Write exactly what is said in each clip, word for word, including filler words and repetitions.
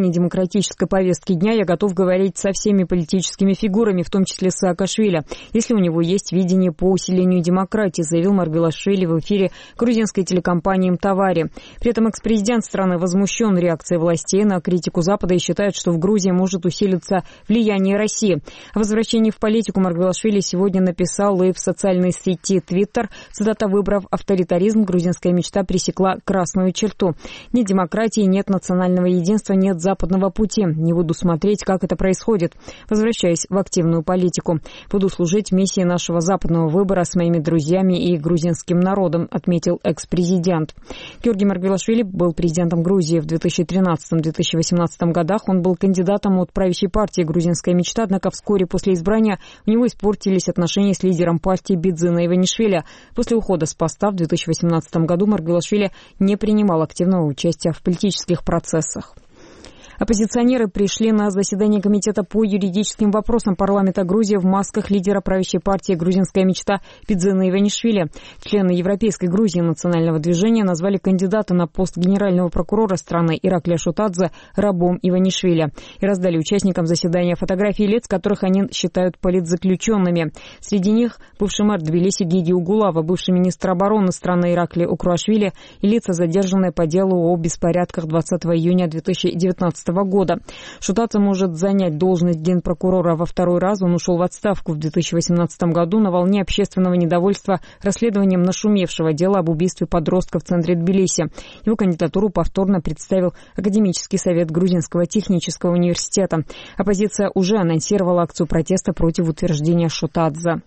плане демократической повестки дня я готов говорить со всеми политическими фигурами, в том числе с Саакашвили, если у него есть видение по усилению демократии, заявил Маргвелашвили в эфире грузинской телекомпании «Мтавари». При этом экс-президент страны возмущен реакцией властей на критику Запада и считает, что в Грузии может усилиться влияние России. О возвращении в политику Маргвелашвили сегодня написал и в социальной сети Twitter. Цитата: «Выбрав авторитаризм, грузинская мечта пересекла красную черту. Нет демократии, нет национального единства, нет западного пути. Не буду смотреть, как это происходит. Возвращаюсь в активную политику. Буду служить миссии нашего западного выбора с моими друзьями и грузинским народом», отметил экс-президент. Георгий Маргвелашвили был президентом Грузии в две тысячи тринадцатом — две тысячи восемнадцатом годах. Он был кандидатом от правящей партии «Грузинская мечта», однако вскоре после избрания у него испортились отношения с лидером партии Бидзина Иванишвили. После ухода с поста в две тысячи восемнадцатом году Маргвелашвили не принимал активного участия в политических процессах. Оппозиционеры пришли на заседание Комитета по юридическим вопросам парламента Грузии в масках лидера правящей партии «Грузинская мечта» Бидзина Иванишвили. Члены Европейской Грузии национального движения назвали кандидата на пост генерального прокурора страны Ираклия Шутадзе рабом Иванишвили и раздали участникам заседания фотографии лиц, которых они считают политзаключенными. Среди них бывший мэр Тбилиси Гиги Угулава, бывший министр обороны страны Ираклий Укруашвили и лица, задержанные по делу о беспорядках двадцатого июня две тысячи девятнадцатого года. Шутадзе может занять должность генпрокурора во второй раз. Он ушел в отставку в две тысячи восемнадцатом году на волне общественного недовольства расследованием нашумевшего дела об убийстве подростка в центре Тбилиси. Его кандидатуру повторно представил Академический совет Грузинского технического университета. Оппозиция уже анонсировала акцию протеста против утверждения Шутадзе.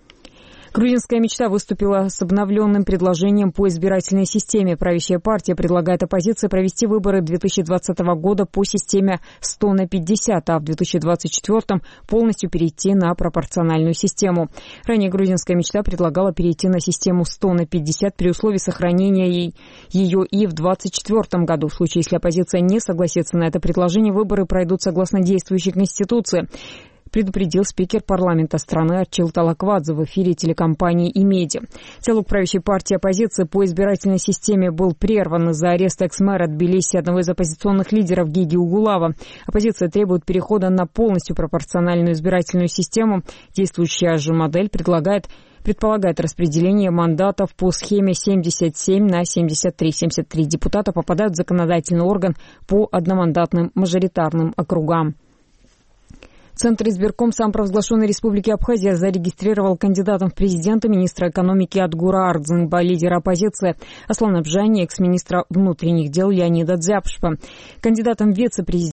Грузинская мечта выступила с обновленным предложением по избирательной системе. Правящая партия предлагает оппозиции провести выборы две тысячи двадцатого года по системе сто на пятьдесят, а в две тысячи двадцать четвёртом полностью перейти на пропорциональную систему. Ранее грузинская мечта предлагала перейти на систему сто на пятьдесят при условии сохранения ее и в две тысячи двадцать четвёртом году. В случае, если оппозиция не согласится на это предложение, выборы пройдут согласно действующей Конституции, предупредил спикер парламента страны Арчил Талаквадзе в эфире телекомпании «Имеди». Диалог правящей партии оппозиции по избирательной системе был прерван из-за ареста экс-мэра Тбилиси, одного из оппозиционных лидеров Гиги Угулава. Оппозиция требует перехода на полностью пропорциональную избирательную систему. Действующая же модель предлагает предполагает распределение мандатов по схеме семьдесят семь на семьдесят три. семьдесят три депутата попадают в законодательный орган по одномандатным мажоритарным округам. Центр избирком самопровозглашенной Республики Абхазия зарегистрировал кандидатом в президенты министра экономики Адгура Ардзинба, лидера оппозиции Аслана Бжани, экс-министра внутренних дел Леонида Дзяпшпа. Кандидатом в вице-президента